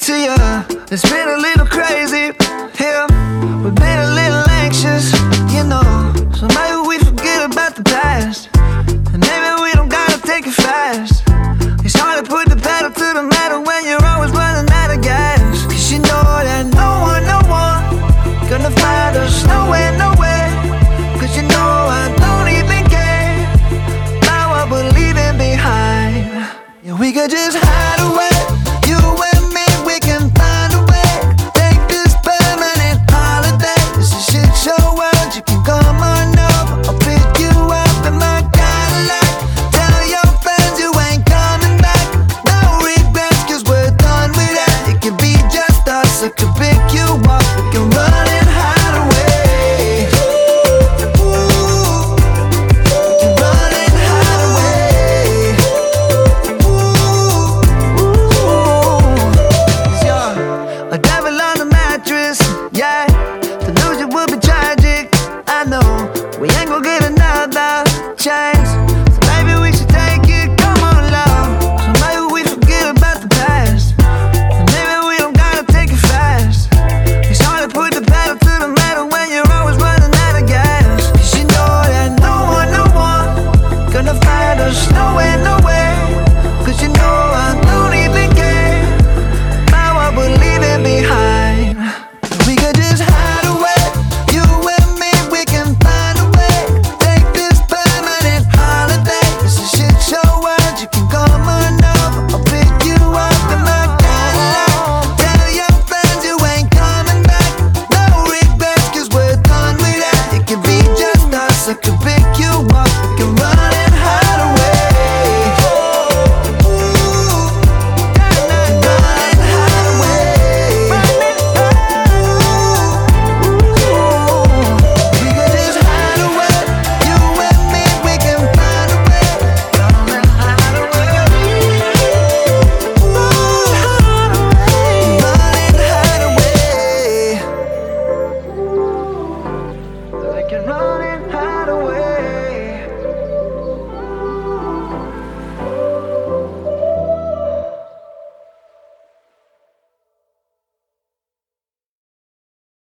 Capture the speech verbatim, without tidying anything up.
to you. It's been a little crazy here. We've been a little anxious, you know. So maybe we forget about the past, and maybe we don't gotta take it fast. It's hard to put the pedal to the metal when you're always running out of gas. Cause you know that no one, no one gonna find us nowhere, nowhere. Cause you know I don't even care about what we're leaving behind. Yeah, we could just hide away, you and me, we can find a way. Take this permanent holiday. This is shit show world, you can come on over. I'll pick you up in my Cadillac. Tell your friends you ain't coming back. No regrets, cause we're done with that. It can be just us, I can pick you up. We can run and hide away. Ooh, we can run and hide away. A devil on the mattress, yeah. To lose you would be tragic, I know. We ain't gon' get another chance, so maybe we should take it, come on love. So maybe we forget about the past, and maybe we don't gotta take it fast. It's hard to put the pedal to the metal when you're always running out of gas. Cause you know that no one, no one gonna find us nowhere, nowhere. Cause you know I don't even care about what we're leaving behind. We could just hide away, you and me, we can find a way. Take this permanent holiday. This is shit show world, you can come on over. I'll pick you up in my Cadillac. Tell your friends you ain't coming back. No regrets, cause we're done with that. It can be just us, I can pick you up. We can run and hide away. Ooh, run and hide away. We could just hide away, you and me, we can find a way. Run and hide away. Ooh, run and hide away. We can run